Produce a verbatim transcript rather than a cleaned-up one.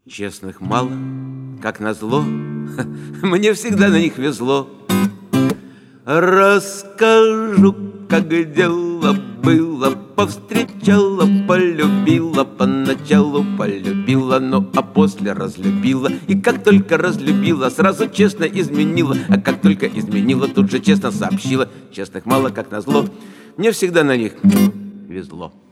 Честных мало, как назло, мне всегда на них везло. Расскажу, как дело было. Повстречала, полюбила, поначалу полюбила, ну а после разлюбила. И как только разлюбила, сразу честно изменила. А как только изменила, тут же честно сообщила. Честных мало, как назло, мне всегда на них везло.